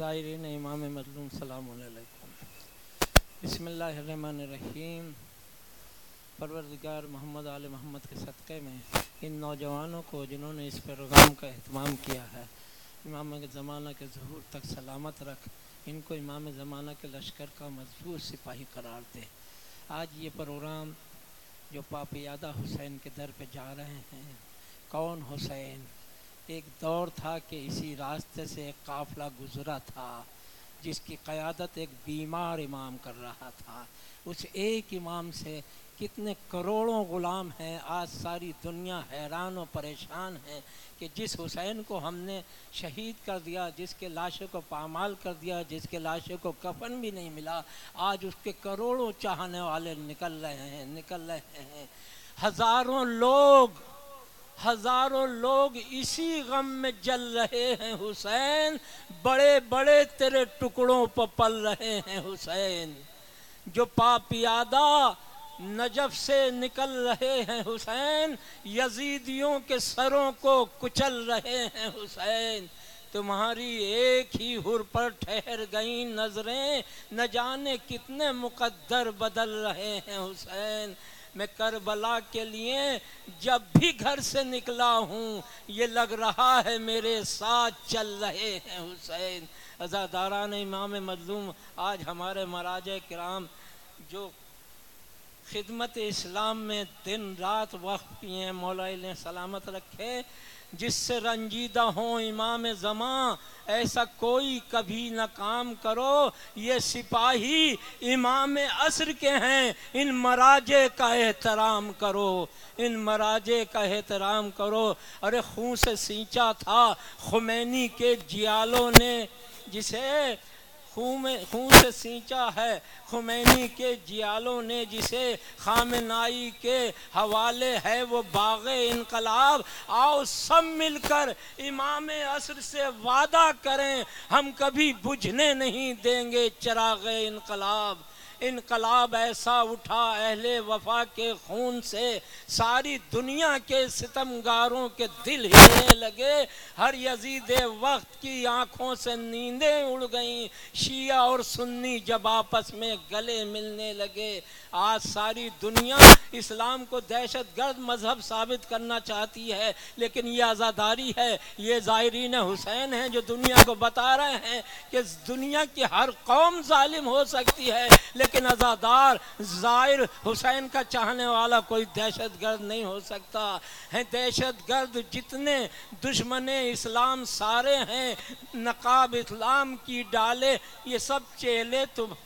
زائرین امام مظلوم سلام علیکم۔ بسم اللہ الرحمن الرحیم۔ پروردگار محمد آل محمد کے صدقے میں ان نوجوانوں کو جنہوں نے اس پروگرام کا اہتمام کیا ہے، امام زمانہ کے ظہور تک سلامت رکھ، ان کو امام زمانہ کے لشکر کا مضبوط سپاہی قرار دے۔ آج یہ پروگرام جو پاپیادہ حسین کے در پہ جا رہے ہیں، کون حسین؟ ایک دور تھا کہ اسی راستے سے ایک قافلہ گزرا تھا جس کی قیادت ایک بیمار امام کر رہا تھا۔ اس ایک امام سے کتنے کروڑوں غلام ہیں۔ آج ساری دنیا حیران و پریشان ہے کہ جس حسین کو ہم نے شہید کر دیا، جس کے لاشوں کو پامال کر دیا، جس کے لاشوں کو کفن بھی نہیں ملا، آج اس کے کروڑوں چاہنے والے نکل رہے ہیں۔ ہزاروں لوگ اسی غم میں جل رہے ہیں حسین، بڑے بڑے تیرے ٹکڑوں پر پل رہے ہیں حسین۔ جو پاپیادہ نجف سے نکل رہے ہیں حسین، یزیدیوں کے سروں کو کچل رہے ہیں حسین۔ تمہاری ایک ہی ہر پر ٹھہر گئیں نظریں، نہ جانے کتنے مقدر بدل رہے ہیں حسین۔ میں کربلا کے لیے جب بھی گھر سے نکلا ہوں، یہ لگ رہا ہے میرے ساتھ چل رہے ہیں حسین۔ عزاداران امام مظلوم، آج ہمارے مراجع کرام جو خدمت اسلام میں دن رات وقف کیے ہیں، مولا انہیں سلامت رکھے، جس سے رنجیدہ ہوں امام زمان، ایسا کوئی کبھی نہ کام کرو۔ یہ سپاہی امام عصر کے ہیں، ان مراجع کا احترام کرو، ان مراجع کا احترام کرو۔ ارے خون سے سینچا تھا خمینی کے جیالوں نے، جسے خون سے سینچا ہے خمینی کے جیالوں نے، جسے خامنائی کے حوالے ہے وہ باغ انقلاب۔ آؤ سب مل کر امام عصر سے وعدہ کریں، ہم کبھی بجھنے نہیں دیں گے چراغ انقلاب۔ انقلاب ایسا اٹھا اہل وفا کے خون سے، ساری دنیا کے ستمگاروں کے دل ہلنے لگے۔ ہر یزید وقت کی آنکھوں سے نیندیں اڑ گئیں، شیعہ اور سنی جب آپس میں گلے ملنے لگے۔ آج ساری دنیا اسلام کو دہشت گرد مذہب ثابت کرنا چاہتی ہے، لیکن یہ عزاداری ہے، یہ زائرین حسین ہیں جو دنیا کو بتا رہے ہیں کہ دنیا کی ہر قوم ظالم ہو سکتی ہے، لیکن عزادار زائر حسین کا چاہنے والا کوئی دہشت گرد نہیں ہو سکتا ہے۔ دہشت گرد جتنے دشمن اسلام سارے ہیں، نقاب اسلام کی ڈالے، یہ سب چیلے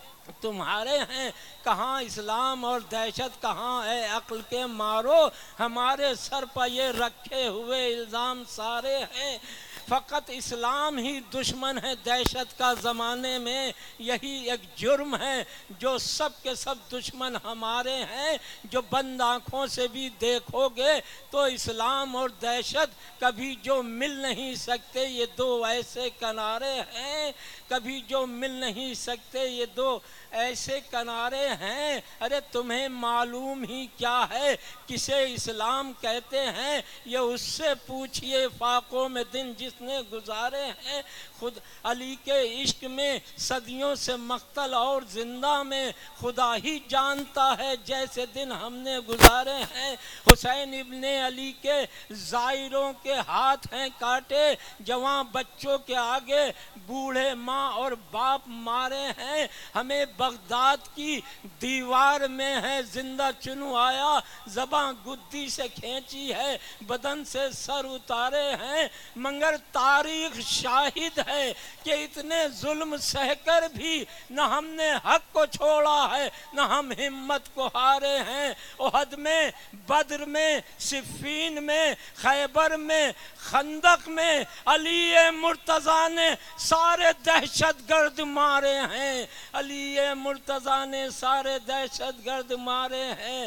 تمہارے ہیں۔ کہاں اسلام اور دہشت، کہاں ہے عقل کے مارو، ہمارے سر پر یہ رکھے ہوئے الزام سارے ہیں۔ فقط اسلام ہی دشمن ہے دہشت کا زمانے میں، یہی ایک جرم ہے جو سب کے سب دشمن ہمارے ہیں۔ جو بند آنکھوں سے بھی دیکھو گے تو اسلام اور دہشت کبھی جو مل نہیں سکتے، یہ دو ایسے کنارے ہیں، کبھی جو مل نہیں سکتے، یہ دو ایسے کنارے ہیں۔ ارے تمہیں معلوم ہی کیا ہے کسے اسلام کہتے ہیں؟ یہ اس سے پوچھئے فاقوں میں دن جس نے گزارے ہیں۔ خود علی کے عشق میں صدیوں سے مقتل اور زندہ میں خدا ہی جانتا ہے جیسے دن ہم نے گزارے ہیں۔ حسین ابن علی کے زائروں کے ہاتھ ہیں کاٹے، جوان بچوں کے آگے بوڑھے ماں اور باپ مارے ہیں۔ ہمیں بغداد کی دیوار میں ہے زندہ چنو آیا، زباں گدی سے کھینچی ہے، بدن سے سر اتارے ہیں، مگر تاریخ شاہد ہے کہ اتنے ظلم سہ کر بھی نہ ہم نے حق کو چھوڑا ہے، نہ ہم ہمت کو ہارے ہیں۔ احد میں، بدر میں، صفین میں، خیبر میں، خندق میں علی مرتضیٰ نے سارے دہشت گرد مارے ہیں، علی مرتضیٰ نے سارے دہشت گرد مارے ہیں۔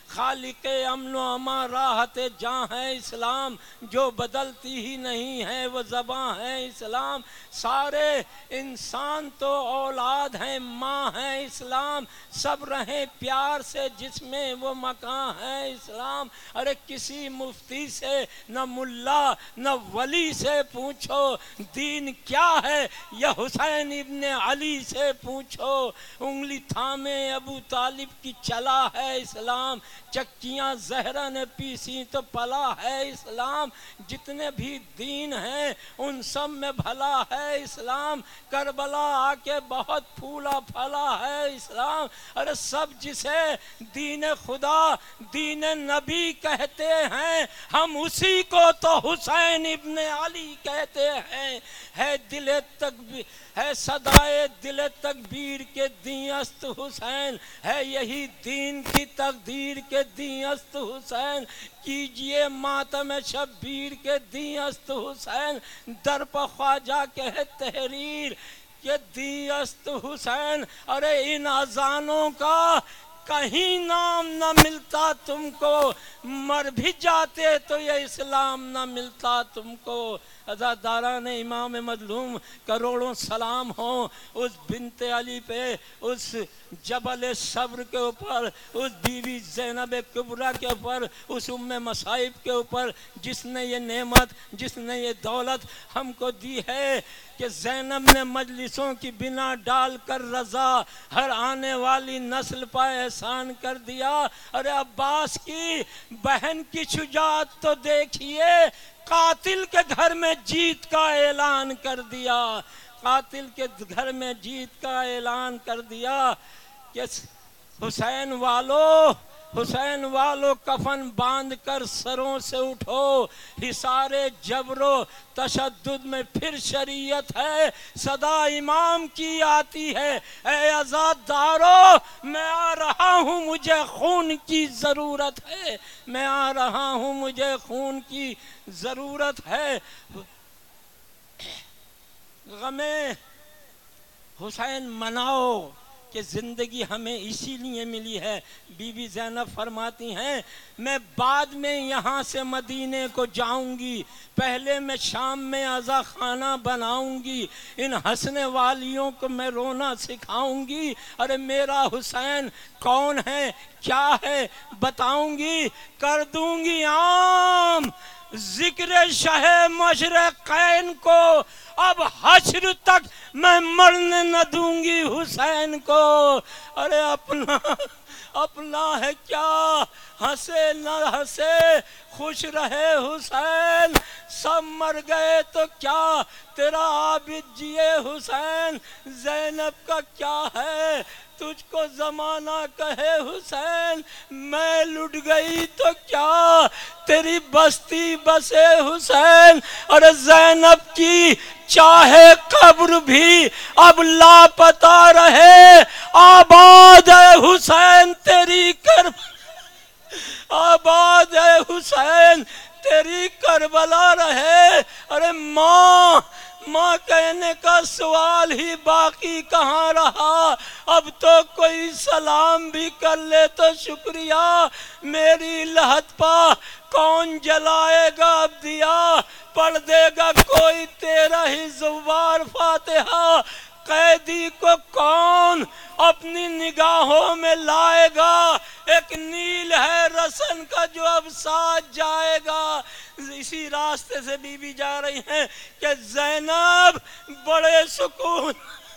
خالق امن و امان راحت جاں ہے اسلام، جو بدلتی ہی نہیں ہے وہ زباں ہے اسلام، سارے انسان تو اولاد ہیں ماں ہے اسلام، سب رہیں پیار سے جس میں وہ مکان ہے اسلام۔ ارے کسی مفتی سے نہ ملا نہ ولی سے پوچھو دین کیا ہے، یا حسین ابن علی سے پوچھو، انگلی تھامے ابو طالب کی چلا ہے اسلام، چکیاں زہرا نے پیسی تو پلا ہے اسلام، جتنے بھی دین ہیں ان سب میں بھلا ہے اسلام، کربلا آ کے بہت پھولا پھلا ہے اسلام۔ ارے سب جسے دین خدا دین نبی کہتے ہیں، ہم اسی کو تو حسین ابن علی کہتے ہیں، ہے دل تکبیر ہے صدائے دل تکبیر کے دیں است حسین، ہے یہی دین کی تقدیر کے دیں است حسین، کیجئے ماتم شبیر کے دیں است حسین، در پہ خواجہ کے تحریر کے دیں است حسین۔ ارے ان اذانوں کا کہیں نام نہ ملتا تم کو، مر بھی جاتے تو یہ اسلام نہ ملتا تم کو۔ عزاداران امام مظلوم کروڑوں سلام ہوں اس بنت علی پہ، اس جبل صبر کے اوپر، اس بیوی زینب کبریٰ کے اوپر، اس ام مصائب کے اوپر، جس نے یہ نعمت جس نے یہ دولت ہم کو دی ہے کہ زینب نے مجلسوں کی بنا ڈال کر رضا ہر آنے والی نسل پر احسان کر دیا۔ ارے عباس کی بہن کی شجاعت تو دیکھیے، قاتل کے گھر میں جیت کا اعلان کر دیا، قاتل کے گھر میں جیت کا اعلان کر دیا کہ حسین والو کفن باندھ کر سروں سے اٹھو، حصار جبر و تشدد میں پھر شریعت ہے، صدا امام کی آتی ہے، اے عزادارو میں آ رہا ہوں مجھے خون کی ضرورت ہے، میں آ رہا ہوں مجھے خون کی ضرورت ہے۔ غم حسین مناؤ کہ زندگی ہمیں اسی لیے ملی ہے۔ بی بی زینب فرماتی ہیں میں بعد میں یہاں سے مدینے کو جاؤں گی، پہلے میں شام میں عزا خانہ بناؤں گی، ان ہنسنے والیوں کو میں رونا سکھاؤں گی، ارے میرا حسین کون ہے کیا ہے بتاؤں گی، کر دوں گی عام ذکر شہ مشرقین کو، اب حشر تک میں مرنے نہ دوں گی حسین کو۔ ارے اپنا ہے کیا، ہنسے نہ ہنسے خوش رہے حسین، سب مر گئے تو کیا تیرا عابد جیے حسین، زینب کا کیا ہے تجھ کو زمانہ کہے حسین، میں لٹ گئی تو کیا تیری بستی بسے حسین، اور زینب کی چاہے قبر بھی اب لاپتہ رہے، آباد ہے حسین تیری آباد ہے حسین تیری کربلا رہے۔ ارے ماں کہنے کا سوال ہی باقی کہاں رہا، اب تو کوئی سلام بھی کر لے تو شکریہ، میری لحد پا کون جلائے گا اب دیا، پڑھ دے گا کوئی تیرا ہی زوار فاتحہ، قیدی کو کون اپنی نگاہوں میں لائے گا، ایک نیل ہے رسن کا جو اب ساتھ جائے گا۔ اسی راستے سے بی بی جا رہی ہیں کہ زینب بڑے سکون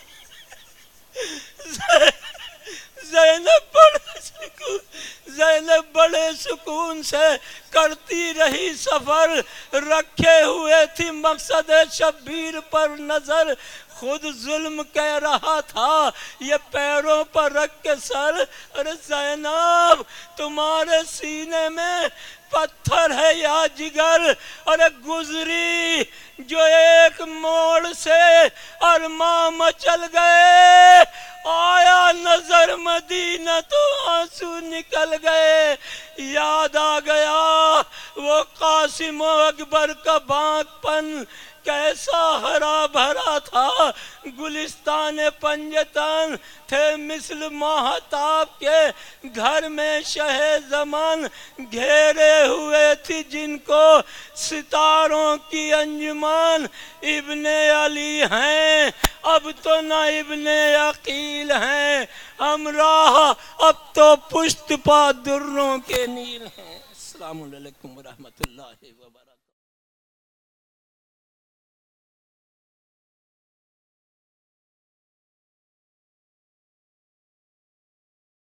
زینب بڑے سکون سے کرتی رہی سفر، رکھے ہوئے تھی مقصد شبیر پر نظر، خود ظلم کہہ رہا تھا یہ پیروں پر رکھ کے سر، ارے زینب تمہارے سینے میں پتھر ہے یا جگر، ارے گزری جو ایک موڑ سے ارماں مچل گئے، آیا نظر مدینہ تو آنسو نکل گئے، یاد آ گیا وہ قاسم و اکبر کا بانک پن کیسا ہرا بھرا تھا، گلستان پنجتن تھے مثل ماہتاب کے، گھر میں شہ زمان گھیرے ہوئے تھی جن کو ستاروں کی انجمن، ابن علی ہیں اب تو نہ ابن عقیل ہیں، ہمراہ اب تو پشت پا دروں کے نیل ہیں۔ السلام علیکم ورحمۃ اللہ وبرکاتہ۔